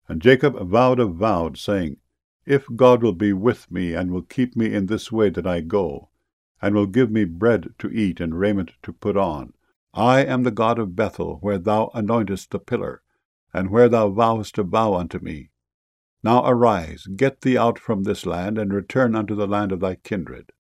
And Jacob vowed a vow, saying, If God will be with me, and will keep me in this way that I go, and will give me bread to eat and raiment to put on, I am the God of Bethel, where thou anointest the pillar, and where thou vowest to vow unto me. Now arise, get thee out from this land, and return unto the land of thy kindred.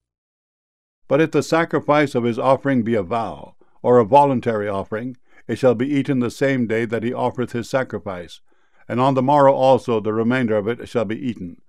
But if the sacrifice of his offering be a vow, or a voluntary offering, it shall be eaten the same day that he offereth his sacrifice, and on the morrow also the remainder of it shall be eaten.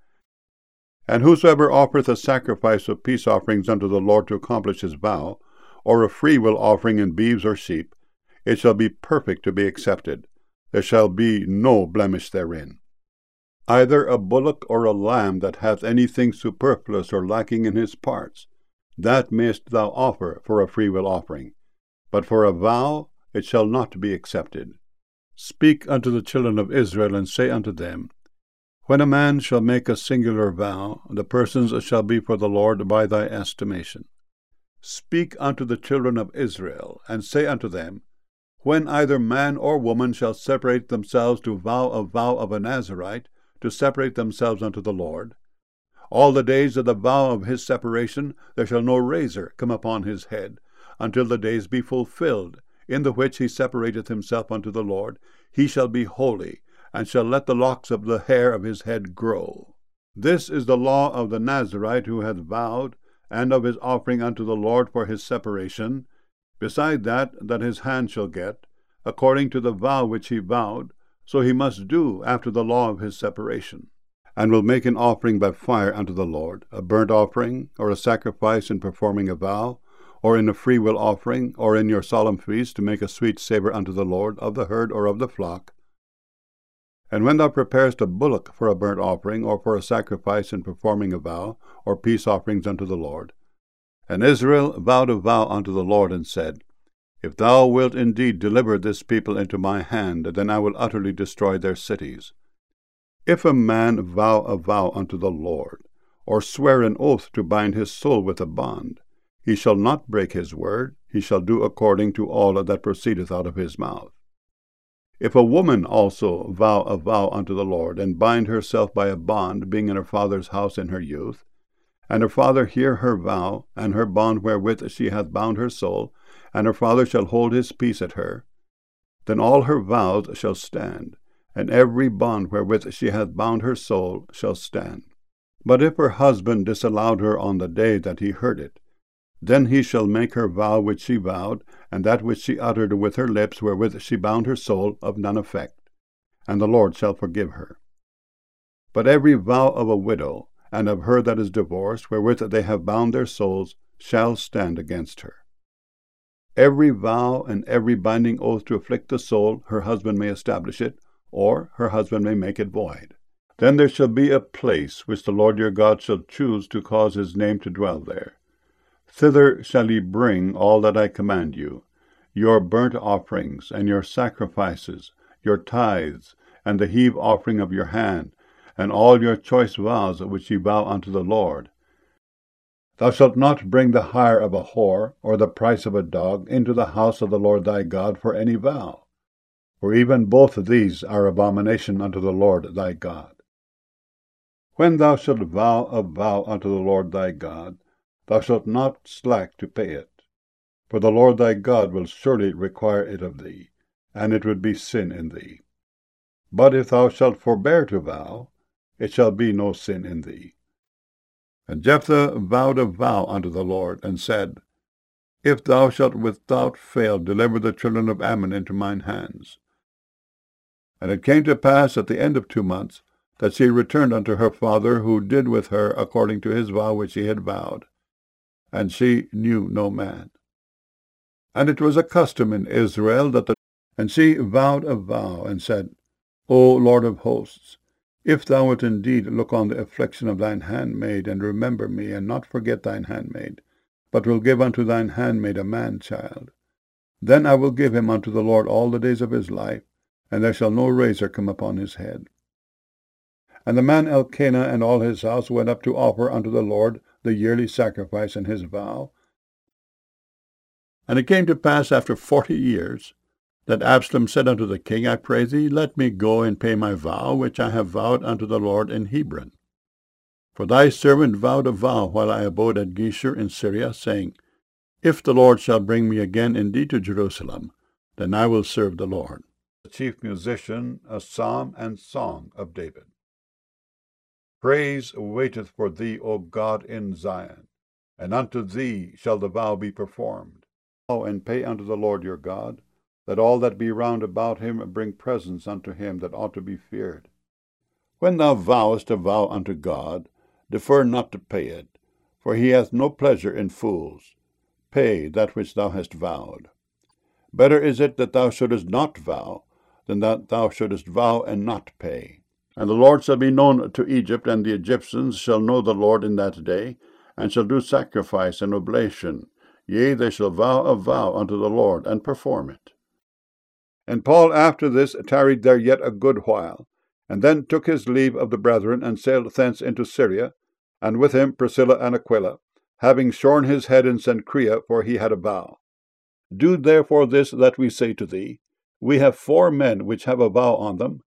And whosoever offereth a sacrifice of peace offerings unto the Lord to accomplish his vow, or a freewill offering in beeves or sheep, it shall be perfect to be accepted. There shall be no blemish therein. Either a bullock or a lamb that hath anything superfluous or lacking in his parts, that mayest thou offer for a freewill offering. But for a vow it shall not be accepted. Speak unto the children of Israel, and say unto them, When a man shall make a singular vow, the persons shall be for the Lord by thy estimation. Speak unto the children of Israel, and say unto them, When either man or woman shall separate themselves to vow a vow of a Nazirite, to separate themselves unto the Lord, all the days of the vow of his separation there shall no razor come upon his head, until the days be fulfilled, in the which he separateth himself unto the Lord. He shall be holy, and shall let the locks of the hair of his head grow. This is the law of the Nazirite who hath vowed, and of his offering unto the Lord for his separation, beside that his hand shall get, according to the vow which he vowed, so he must do after the law of his separation, and will make an offering by fire unto the Lord, a burnt offering, or a sacrifice in performing a vow, or in a freewill offering, or in your solemn feast, to make a sweet savour unto the Lord, of the herd or of the flock. And when thou preparest a bullock for a burnt offering, or for a sacrifice in performing a vow, or peace offerings unto the Lord. And Israel vowed a vow unto the Lord, and said, If thou wilt indeed deliver this people into my hand, then I will utterly destroy their cities. If a man vow a vow unto the Lord, or swear an oath to bind his soul with a bond, he shall not break his word, he shall do according to all that proceedeth out of his mouth. If a woman also vow a vow unto the Lord, and bind herself by a bond, being in her father's house in her youth, and her father hear her vow, and her bond wherewith she hath bound her soul, and her father shall hold his peace at her, then all her vows shall stand, and every bond wherewith she hath bound her soul shall stand. But if her husband disallowed her on the day that he heard it, then he shall make her vow which she vowed, and that which she uttered with her lips wherewith she bound her soul, of none effect, and the Lord shall forgive her. But every vow of a widow, and of her that is divorced, wherewith they have bound their souls, shall stand against her. Every vow and every binding oath to afflict the soul, her husband may establish it, or her husband may make it void. Then there shall be a place which the Lord your God shall choose to cause his name to dwell there. Thither shall ye bring all that I command you, your burnt offerings, and your sacrifices, your tithes, and the heave offering of your hand, and all your choice vows which ye vow unto the Lord. Thou shalt not bring the hire of a whore, or the price of a dog, into the house of the Lord thy God for any vow, for even both these are abomination unto the Lord thy God. When thou shalt vow a vow unto the Lord thy God, thou shalt not slack to pay it, for the Lord thy God will surely require it of thee, and it would be sin in thee. But if thou shalt forbear to vow, it shall be no sin in thee. And Jephthah vowed a vow unto the Lord, and said, If thou shalt without fail deliver the children of Ammon into mine hands. And it came to pass at the end of 2 months, that she returned unto her father, who did with her according to his vow which he had vowed. And she knew no man. And it was a custom in Israel and she vowed a vow, and said, O Lord of hosts, if thou wilt indeed look on the affliction of thine handmaid, and remember me, and not forget thine handmaid, but will give unto thine handmaid a man-child, then I will give him unto the Lord all the days of his life, and there shall no razor come upon his head. And the man Elkanah and all his house went up to offer unto the Lord the yearly sacrifice and his vow. And it came to pass after 40 years, That Absalom said unto the king, I pray thee, let me go and pay my vow, which I have vowed unto the Lord in Hebron. For thy servant vowed a vow while I abode at Geshur in Syria, saying, If the Lord shall bring me again indeed to Jerusalem, then I will serve the Lord. The chief musician, a psalm and song of David. Praise waiteth for thee, O God, in Zion, and unto thee shall the vow be performed. Vow and pay unto the Lord your God, that all that be round about him bring presents unto him that ought to be feared. When thou vowest a vow unto God, defer not to pay it, for he hath no pleasure in fools. Pay that which thou hast vowed. Better is it that thou shouldest not vow, than that thou shouldest vow and not pay. And the Lord shall be known to Egypt, and the Egyptians shall know the Lord in that day, and shall do sacrifice and oblation. Yea, they shall vow a vow unto the Lord, and perform it. And Paul after this tarried there yet a good while, and then took his leave of the brethren, and sailed thence into Syria, and with him Priscilla and Aquila, having shorn his head in Cenchrea, for he had a vow. Do therefore this that we say to thee. We have 4 men which have a vow on them,